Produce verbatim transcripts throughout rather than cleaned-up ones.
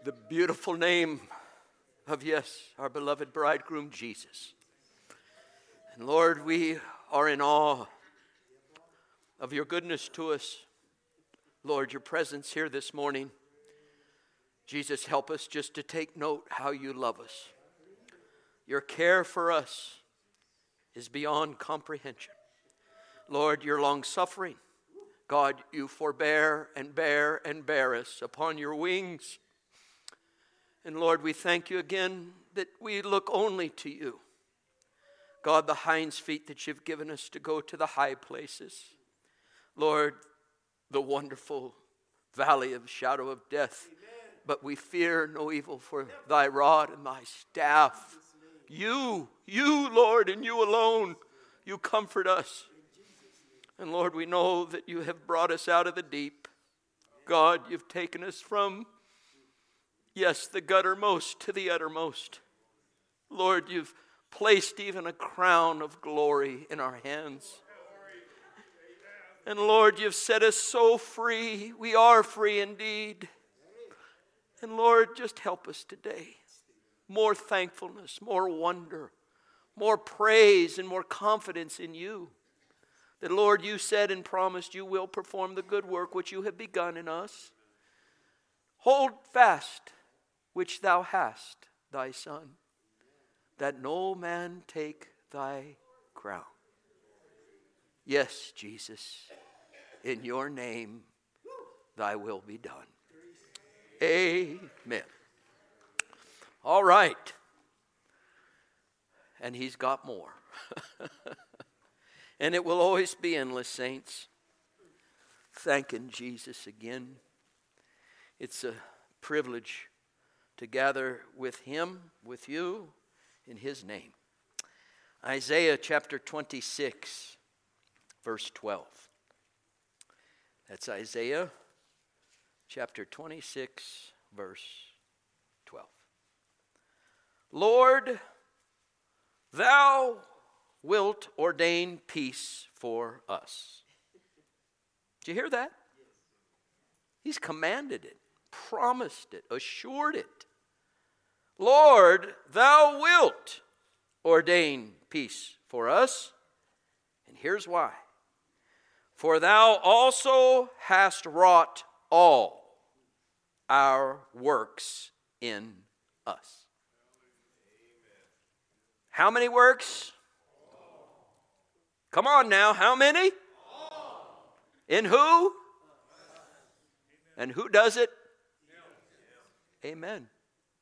the beautiful name of, yes, our beloved bridegroom, Jesus. And Lord, we are in awe of your goodness to us. Lord, your presence here this morning. Jesus, help us just to take note how you love us. Your care for us is beyond comprehension. Lord, your long-suffering. God, you forbear and bear and bear us upon your wings. And Lord, we thank you again that we look only to you. God, the hinds feet that you've given us to go to the high places. Lord, the wonderful valley of shadow of death. But we fear no evil, for thy rod and thy staff. You, you, Lord, and you alone, you comfort us. And Lord, we know that you have brought us out of the deep. God, you've taken us from, yes, the guttermost to the uttermost. Lord, you've placed even a crown of glory in our hands. And Lord, you've set us so free. We are free indeed. And Lord, just help us today. More thankfulness, more wonder, more praise, and more confidence in you. That, Lord, you said and promised you will perform the good work which you have begun in us. Hold fast which thou hast, thy Son, that no man take thy crown. Yes, Jesus, in your name thy will be done. Amen. All right. And he's got more. And it will always be endless, saints. Thanking Jesus again. It's a privilege to gather with him, with you, in his name. Isaiah chapter twenty-six, verse twelve. That's Isaiah chapter twenty-six, verse twelve. Lord, thou wilt ordain peace for us. Did you hear that? He's commanded it, promised it, assured it. Lord, thou wilt ordain peace for us. And here's why. For thou also hast wrought all our works in us. How many works? Come on now, how many? In who? And who does it? Amen.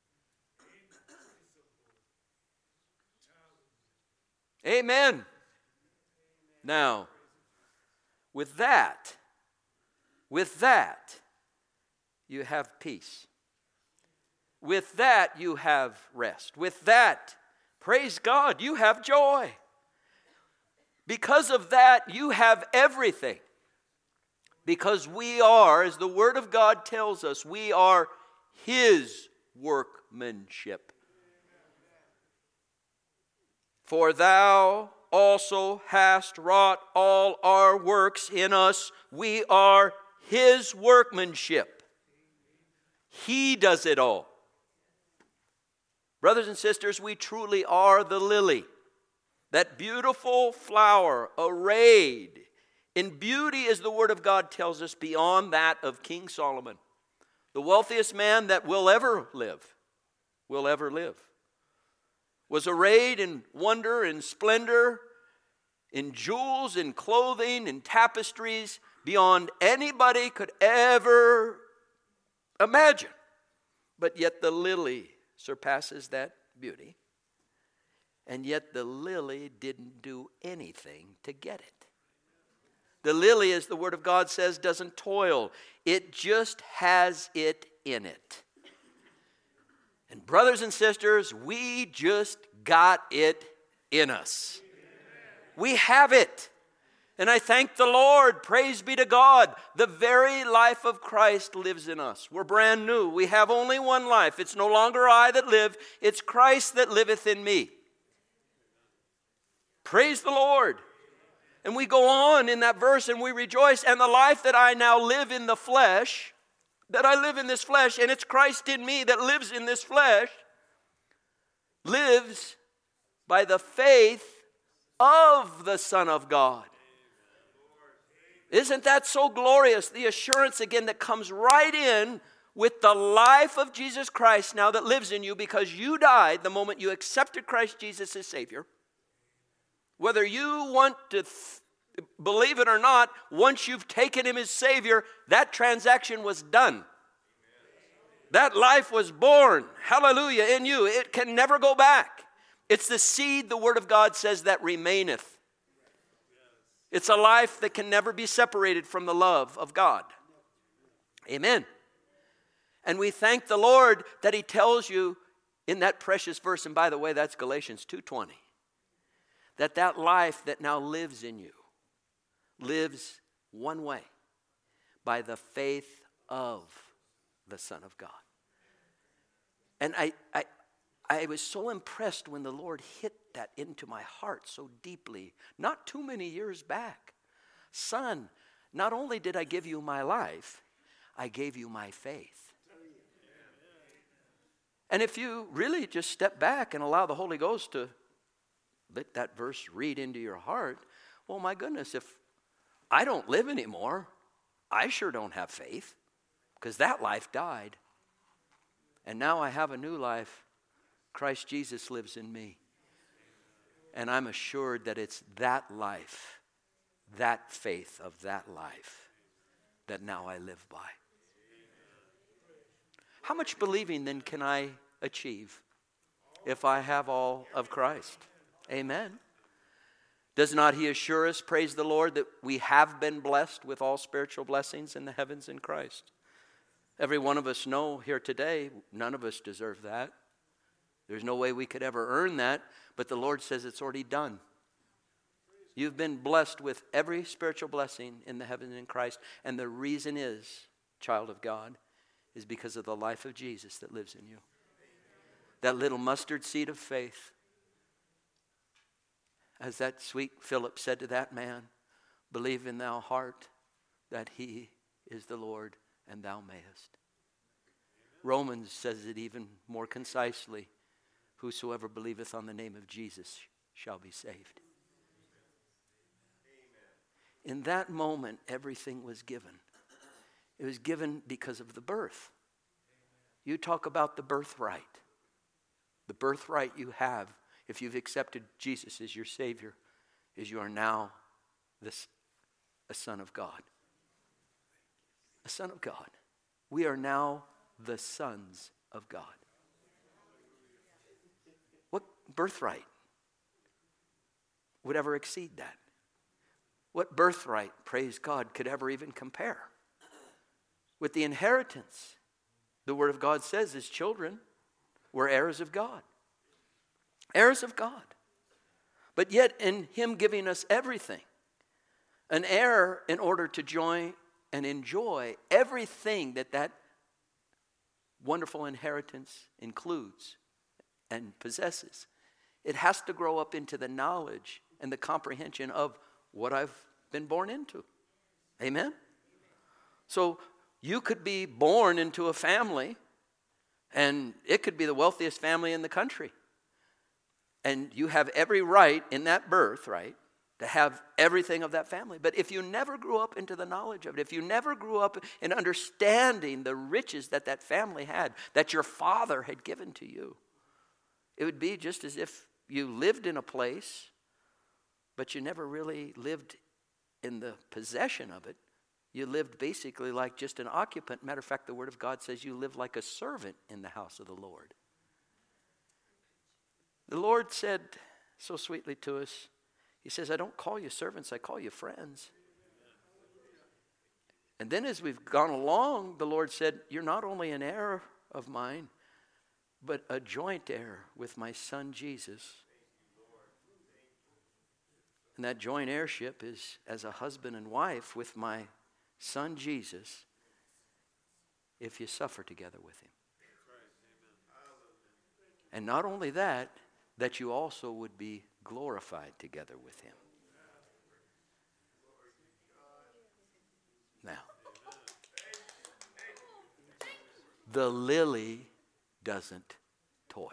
Amen. Now, with that, with that, you have peace. With that, you have rest. With that, praise God, you have joy. Because of that, you have everything. Because we are, as the Word of God tells us, we are His workmanship. For thou also hast wrought all our works in us. We are His workmanship. He does it all. Brothers and sisters, we truly are the lily. That beautiful flower arrayed in beauty, as the Word of God tells us, beyond that of King Solomon. The wealthiest man that will ever live, will ever live, was arrayed in wonder and splendor, in jewels, in clothing, in tapestries, beyond anybody could ever imagine. But yet the lily surpasses that beauty. And yet the lily didn't do anything to get it. The lily, as the Word of God says, doesn't toil. It just has it in it. And brothers and sisters, we just got it in us. We have it. And I thank the Lord. Praise be to God. The very life of Christ lives in us. We're brand new. We have only one life. It's no longer I that live. It's Christ that liveth in me. Praise the Lord. And we go on in that verse and we rejoice. And the life that I now live in the flesh, that I live in this flesh, and it's Christ in me that lives in this flesh, lives by the faith of the Son of God. Isn't that so glorious? The assurance again that comes right in with the life of Jesus Christ now that lives in you, because you died the moment you accepted Christ Jesus as Savior. Whether you want to th- believe it or not, once you've taken Him as Savior, that transaction was done. That life was born, hallelujah, in you. It can never go back. It's the seed, the Word of God says, that remaineth. It's a life that can never be separated from the love of God. Amen. And we thank the Lord that He tells you in that precious verse, and by the way, that's Galatians two twenty, that that life that now lives in you lives one way, by the faith of the Son of God. And I, I, I was so impressed when the Lord hit that into my heart so deeply, not too many years back. Son, not only did I give you my life, I gave you my faith. And if you really just step back and allow the Holy Ghost to let that verse read into your heart, well, my goodness, if I don't live anymore, I sure don't have faith, because that life died. And now I have a new life. Christ Jesus lives in me. And I'm assured that it's that life, that faith of that life, that now I live by. How much believing then can I achieve if I have all of Christ? Amen. Does not He assure us, praise the Lord, that we have been blessed with all spiritual blessings in the heavens in Christ? Every one of us know here today, none of us deserve that. There's no way we could ever earn that, but the Lord says it's already done. You've been blessed with every spiritual blessing in the heavens in Christ, and the reason is, child of God, is because of the life of Jesus that lives in you. That little mustard seed of faith, as that sweet Philip said to that man, believe in thou heart that He is the Lord, and thou mayest. Romans says it even more concisely, whosoever believeth on the name of Jesus shall be saved. In that moment, everything was given. It was given because of the birth. You talk about the birthright. The birthright you have, if you've accepted Jesus as your Savior, is you are now this, a son of God. A son of God. We are now the sons of God. What birthright would ever exceed that? What birthright, praise God, could ever even compare with the inheritance? The Word of God says His children were heirs of God. Heirs of God. But yet in Him giving us everything, an heir in order to join and enjoy everything that that wonderful inheritance includes and possesses, it has to grow up into the knowledge and the comprehension of what I've been born into. Amen? So you could be born into a family, and it could be the wealthiest family in the country. And you have every right in that birth, right, to have everything of that family. But if you never grew up into the knowledge of it, if you never grew up in understanding the riches that that family had, that your father had given to you, it would be just as if you lived in a place, but you never really lived in the possession of it. You lived basically like just an occupant. Matter of fact, the Word of God says you live like a servant in the house of the Lord. The Lord said so sweetly to us, He says, I don't call you servants, I call you friends. And then as we've gone along, the Lord said, you're not only an heir of mine, but a joint heir with my Son Jesus. And that joint heirship is as a husband and wife with my Son Jesus, if you suffer together with Him. And not only that, that you also would be glorified together with Him. Now, The lily doesn't toil.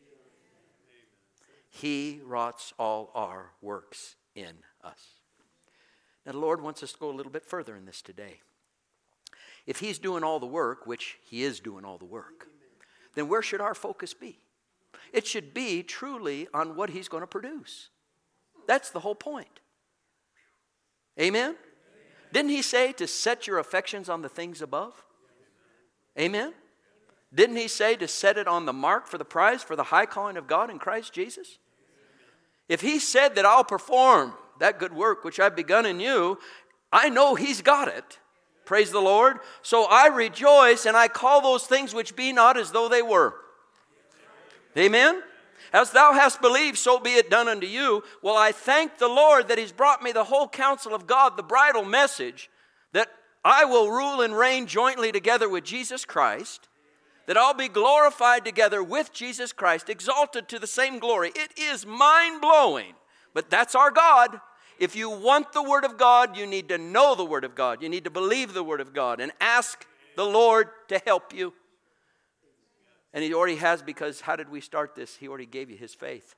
He wrought all our works in us. Now the Lord wants us to go a little bit further in this today. If He's doing all the work, which He is doing all the work, then where should our focus be? It should be truly on what He's going to produce. That's the whole point. Amen? Didn't He say to set your affections on the things above? Amen? Didn't He say to set it on the mark for the prize for the high calling of God in Christ Jesus? If He said that I'll perform that good work which I've begun in you, I know He's got it. Praise the Lord. So I rejoice and I call those things which be not as though they were. Amen? As thou hast believed, so be it done unto you. Well, I thank the Lord that He's brought me the whole counsel of God, the bridal message, that I will rule and reign jointly together with Jesus Christ, that I'll be glorified together with Jesus Christ, exalted to the same glory. It is mind-blowing, but that's our God. If you want the Word of God, you need to know the Word of God. You need to believe the Word of God and ask the Lord to help you. And He already has, because how did we start this? He already gave you His faith.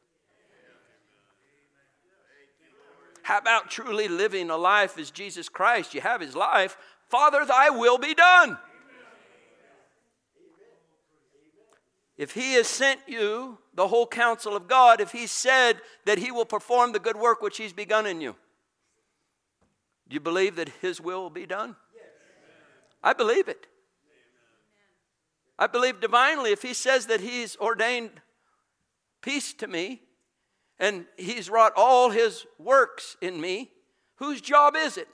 How about truly living a life as Jesus Christ? You have His life. Father, thy will be done. If He has sent you the whole counsel of God, if He said that He will perform the good work which He's begun in you, do you believe that His will will be done? Yes. I believe it. I believe divinely if He says that He's ordained peace to me and He's wrought all His works in me, whose job is it?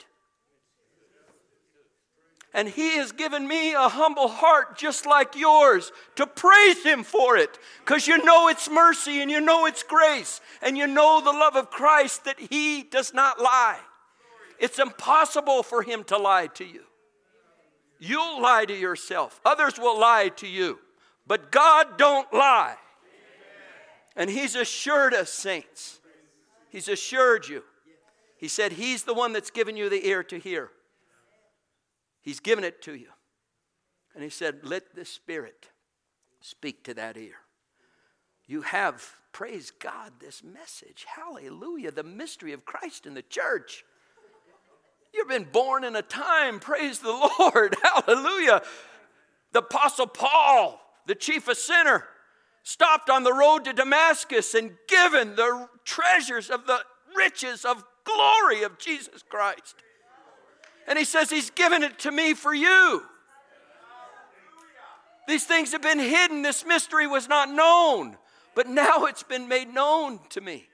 And He has given me a humble heart just like yours to praise Him for it. Because you know it's mercy and you know it's grace. And you know the love of Christ, that He does not lie. It's impossible for Him to lie to you. You'll lie to yourself. Others will lie to you. But God don't lie. And He's assured us, saints. He's assured you. He said He's the one that's given you the ear to hear. He's given it to you. And He said, let the Spirit speak to that ear. You have, praise God, this message. Hallelujah. The mystery of Christ in the church. You've been born in a time, praise the Lord. Hallelujah. The Apostle Paul, the chief of sinner, stopped on the road to Damascus and given the treasures of the riches of glory of Jesus Christ. And he says He's given it to me for you. These things have been hidden. This mystery was not known. But now it's been made known to me.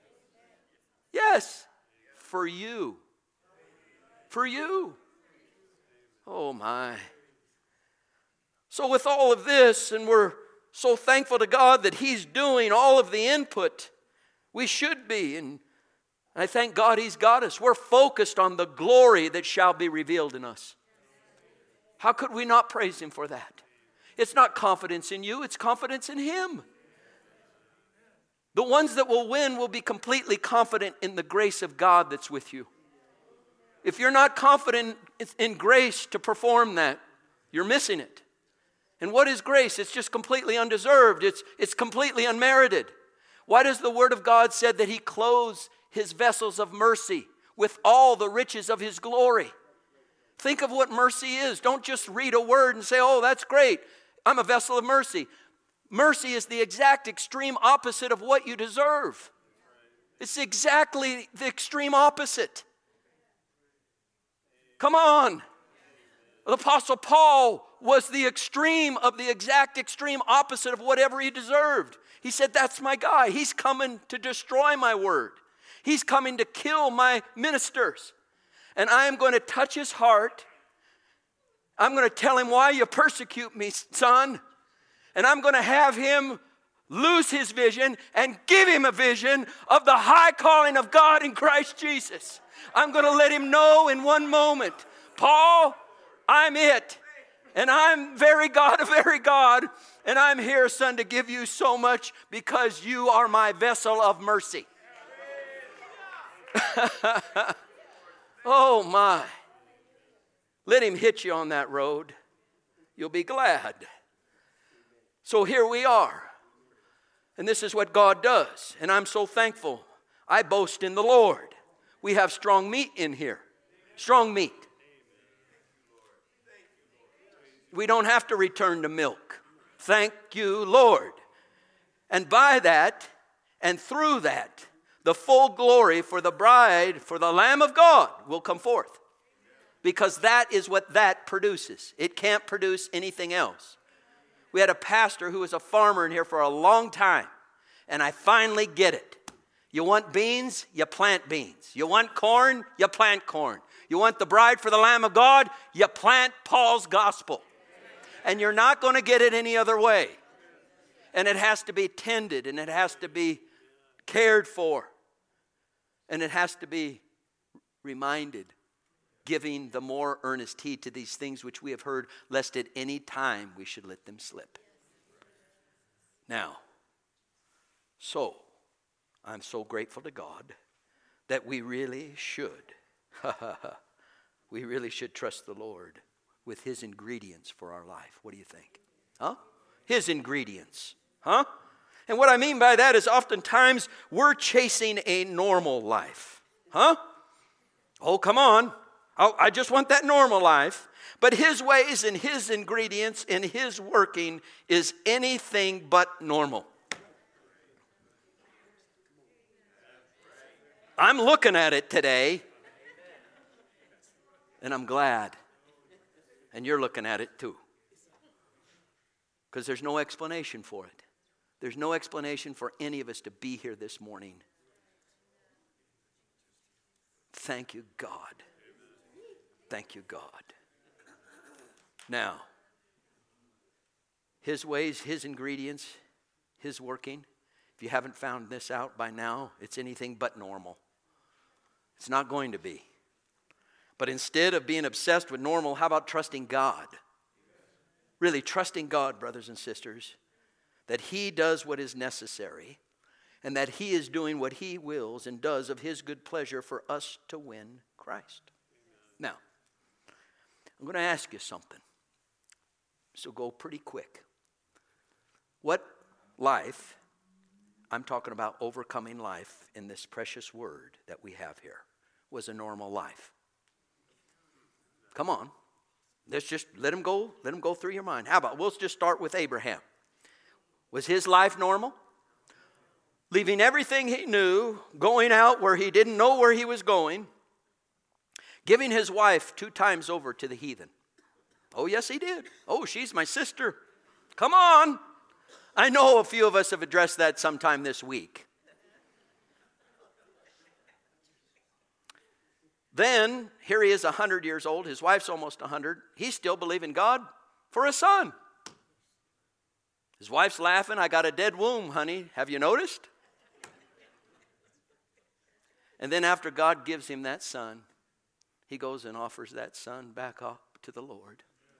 Yes, for you. For you. Oh my. So with all of this, and we're so thankful to God that He's doing all of the input, we should be, and I thank God He's got us. We're focused on the glory that shall be revealed in us. How could we not praise Him for that? It's not confidence in you, it's confidence in Him. The ones that will win will be completely confident in the grace of God that's with you. If you're not confident in grace to perform that, you're missing it. And what is grace? It's just completely undeserved. It's, it's completely unmerited. Why does the Word of God say that He clothes His vessels of mercy with all the riches of His glory? Think of what mercy is. Don't just read a word and say, oh, that's great. I'm a vessel of mercy. Mercy is the exact extreme opposite of what you deserve. It's exactly the extreme opposite. Come on. The Apostle Paul was the extreme of the exact extreme opposite of whatever he deserved. He said, that's my guy. He's coming to destroy my word. He's coming to kill my ministers. And I am going to touch his heart. I'm going to tell him why you persecute me, son. And I'm going to have him lose his vision and give him a vision of the high calling of God in Christ Jesus. I'm going to let him know in one moment, Paul, I'm it. And I'm very God, a very God. And I'm here, son, to give you so much because you are my vessel of mercy. Oh, my. Let him hit you on that road. you'll be glad. So here we are. And this is what God does. And I'm so thankful. I boast in the Lord. We have strong meat in here. Strong meat. We don't have to return to milk. Thank you, Lord. And by that, and through that, the full glory for the bride, for the Lamb of God will come forth. Because that is what that produces. It can't produce anything else. We had a pastor who was a farmer in here for a long time. And I finally get it. You want beans? You plant beans. You want corn? You plant corn. You want the bride for the Lamb of God? You plant Paul's gospel. And you're not going to get it any other way. And it has to be tended, and it has to be cared for. And it has to be reminded, giving the more earnest heed to these things which we have heard, lest at any time we should let them slip. Now, so, I'm so grateful to God that we really should, we really should trust the Lord with His ingredients for our life. What do you think? Huh? His ingredients. Huh? And what I mean by that is oftentimes we're chasing a normal life. Huh? Oh, come on. Oh, I just want that normal life. But His ways and His ingredients and His working is anything but normal. I'm looking at it today, and I'm glad. And you're looking at it too. Because there's no explanation for it. There's no explanation for any of us to be here this morning. Thank you, God. Thank you, God. Now, His ways, His ingredients, His working. If you haven't found this out by now, it's anything but normal. It's not going to be. But instead of being obsessed with normal, how about trusting God? Really trusting God, brothers and sisters, that He does what is necessary and that He is doing what He wills and does of His good pleasure for us to win Christ. Now, I'm going to ask you something. So go pretty quick. What life, I'm talking about overcoming life in this precious word that we have here, was a normal life? Come on. Let's just let him go. Let him go through your mind. How about, we'll just start with Abraham. Was his life normal? Leaving everything he knew, going out where he didn't know where he was going, giving his wife two times over to the heathen. Oh, yes, he did. Oh, she's my sister. Come on. I know a few of us have addressed that sometime this week. Then, here he is one hundred years old. His wife's almost one hundred. He's still believing God for a son. His wife's laughing. I got a dead womb, honey. Have you noticed? And then after God gives him that son, he goes and offers that son back up to the Lord.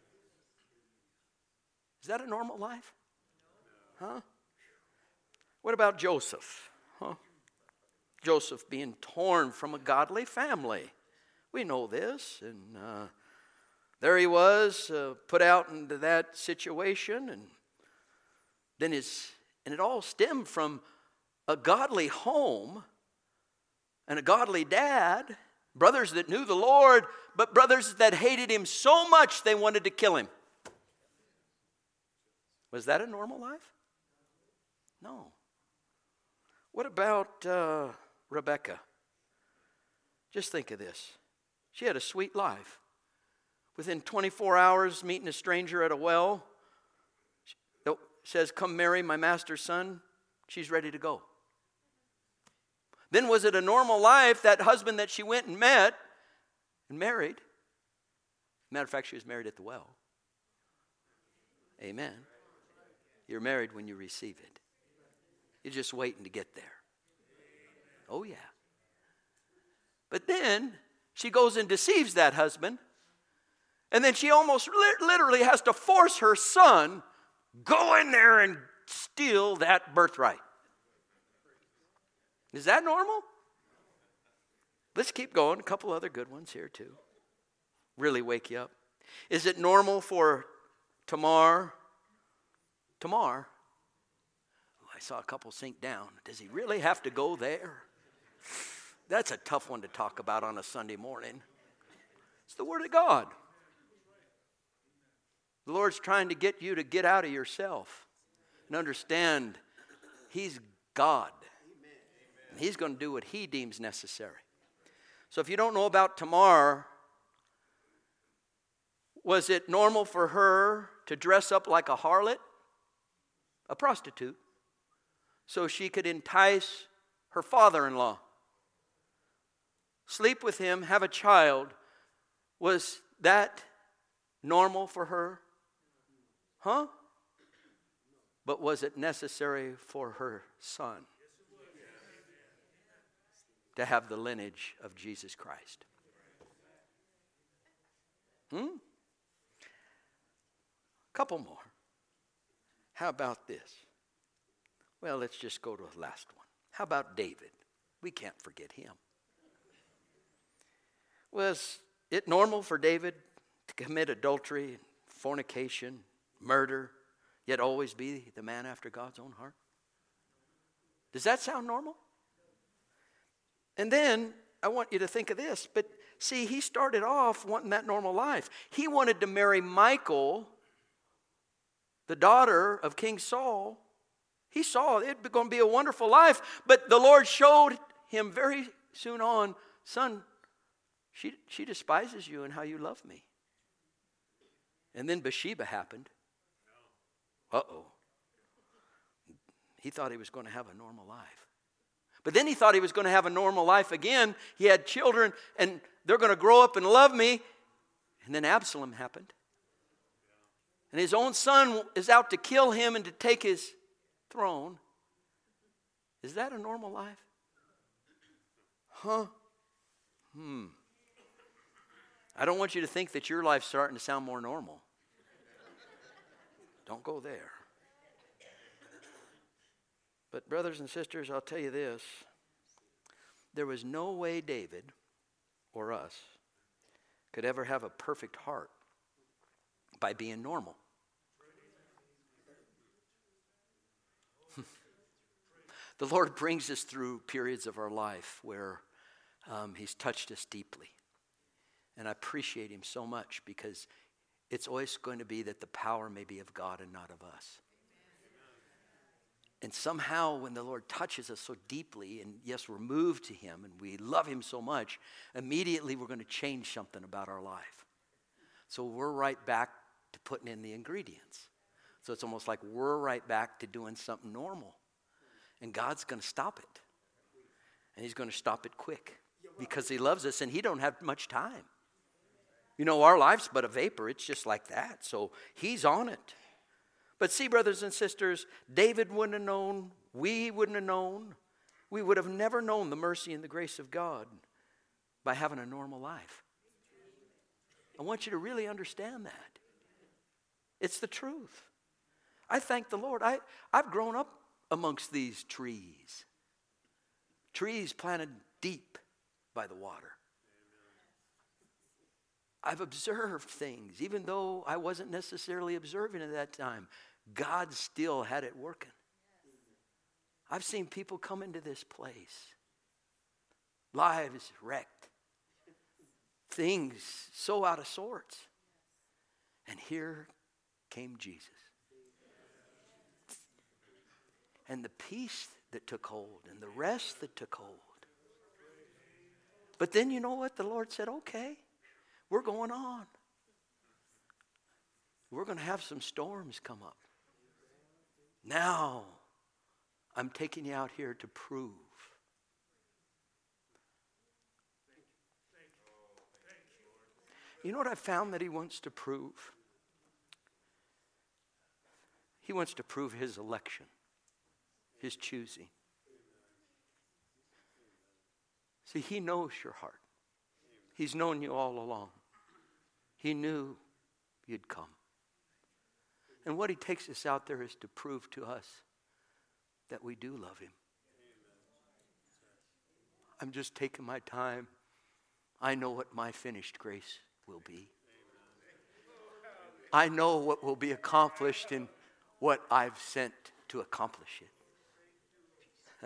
Is that a normal life? Huh? What about Joseph? Huh? Joseph being torn from a godly family. We know this. And uh, there he was, uh, put out into that situation. And then his, and it all stemmed from a godly home and a godly dad. Brothers that knew the Lord, but brothers that hated him so much they wanted to kill him. Was that a normal life? No. What about uh, Rebecca? Just think of this. She had a sweet life. Within twenty-four hours, meeting a stranger at a well, says, "Come marry my master's son." She's ready to go. Then was it a normal life, that husband that she went and met and married? Matter of fact, she was married at the well. Amen. You're married when you receive it. You're just waiting to get there. Oh, yeah. But then she goes and deceives that husband. And then she almost li- literally has to force her son, go in there and steal that birthright. Is that normal? Let's keep going. A couple other good ones here too. Really wake you up. Is it normal for Tamar, Tamar, I saw a couple sink down. Does he really have to go there? That's a tough one to talk about on a Sunday morning. It's the Word of God. The Lord's trying to get you to get out of yourself and understand He's God. And He's going to do what He deems necessary. So if you don't know about Tamar, was it normal for her to dress up like a harlot, a prostitute, so she could entice her father-in-law, sleep with him, have a child? Was that normal for her? Huh? But was it necessary for her son to have the lineage of Jesus Christ? Hmm? Couple more. How about this? Well, let's just go to the last one. How about David? We can't forget him. Was it normal for David to commit adultery, fornication, murder, yet always be the man after God's own heart? Does that sound normal? And then I want you to think of this. But see, he started off wanting that normal life. He wanted to marry Michal, the daughter of King Saul. He saw it was going to be a wonderful life. But the Lord showed him very soon on, son, she, she despises you and how you love me. And then Bathsheba happened. Uh-oh. He thought he was going to have a normal life. But then he thought he was going to have a normal life again. He had children, and they're going to grow up and love me. And then Absalom happened. And his own son is out to kill him and to take his throne. Is that a normal life? Huh? Hmm. I don't want you to think that your life's starting to sound more normal. Don't go there. But brothers and sisters, I'll tell you this. There was no way David or us could ever have a perfect heart by being normal. The Lord brings us through periods of our life where um, He's touched us deeply. And I appreciate Him so much because it's always going to be that the power may be of God and not of us. And somehow when the Lord touches us so deeply, and yes, we're moved to Him and we love Him so much, immediately we're going to change something about our life. So we're right back to putting in the ingredients. So it's almost like we're right back to doing something normal. And God's going to stop it. And He's going to stop it quick because He loves us and He don't have much time. You know, our life's but a vapor. It's just like that. So He's on it. But see, brothers and sisters, David wouldn't have known. We wouldn't have known. We would have never known the mercy and the grace of God by having a normal life. I want you to really understand that. It's the truth. I thank the Lord. I, I've grown up amongst these trees. Trees planted deep by the water. I've observed things, even though I wasn't necessarily observing at that time. God still had it working. I've seen people come into this place, lives wrecked, things so out of sorts. And here came Jesus. And the peace that took hold and the rest that took hold. But then you know what? The Lord said, okay, we're going on. We're going to have some storms come up. Now, I'm taking you out here to prove. You know what I found that He wants to prove? He wants to prove His election, His choosing. See, He knows your heart. He's known you all along. He knew you'd come. And what He takes us out there is to prove to us that we do love Him. I'm just taking my time. I know what my finished grace will be. I know what will be accomplished in what I've sent to accomplish it.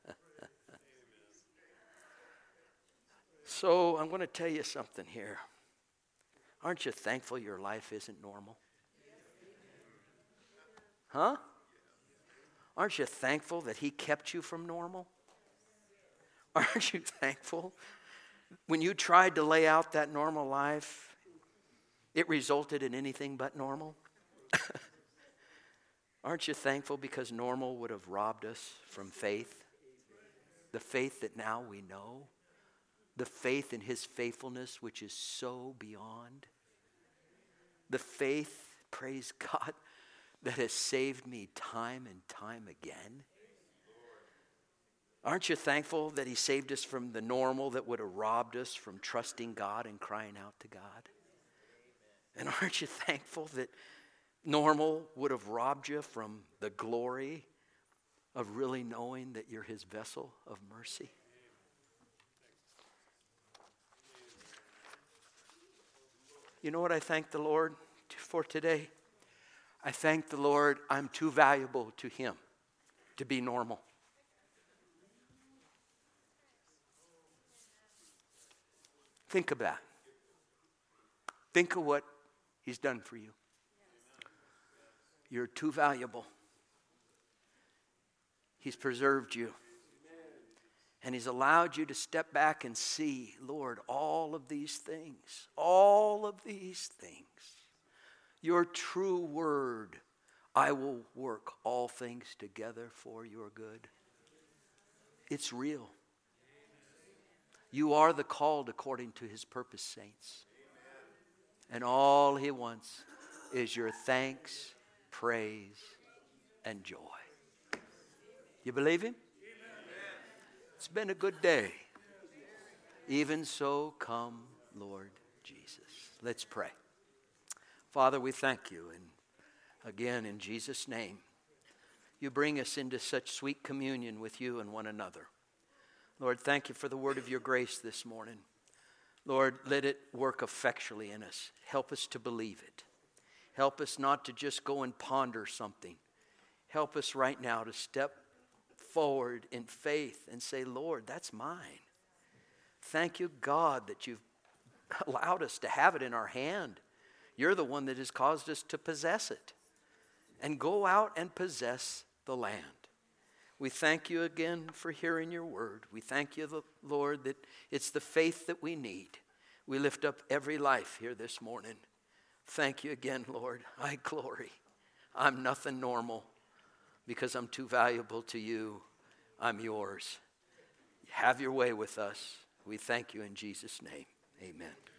So I'm going to tell you something here. Aren't you thankful your life isn't normal? Huh? Aren't you thankful that he kept you from normal? Aren't you thankful? When you tried to lay out that normal life, it resulted in anything but normal. Aren't you thankful because normal would have robbed us from faith? The faith that now we know. The faith in his faithfulness, which is so beyond. The faith, praise God, that has saved me time and time again. Aren't you thankful that he saved us from the normal that would have robbed us from trusting God and crying out to God? And aren't you thankful that normal would have robbed you from the glory of really knowing that you're his vessel of mercy? You know what I thank the Lord for today? I thank the Lord I'm too valuable to him to be normal. Think of that. Think of what he's done for you. You're too valuable. He's preserved you. And he's allowed you to step back and see, Lord, all of these things, all of these things. Your true word, I will work all things together for your good. It's real. You are the called according to his purpose, saints. And all he wants is your thanks, praise, and joy. You believe him? It's been a good day. Even so, come, Lord Jesus. Let's pray. Father, we thank you. And again, in Jesus' name, you bring us into such sweet communion with you and one another. Lord, thank you for the word of your grace this morning. Lord, let it work effectually in us. Help us to believe it. Help us not to just go and ponder something. Help us right now to step forward in faith and say, Lord, that's mine. Thank you, God, that you've allowed us to have it in our hand. You're the one that has caused us to possess it. And go out and possess the land. We thank you again for hearing your word. We thank you, Lord, that it's the faith that we need. We lift up every life here this morning. Thank you again, Lord. I glory. I'm nothing normal because I'm too valuable to you. I'm yours. Have your way with us. We thank you in Jesus' name. Amen.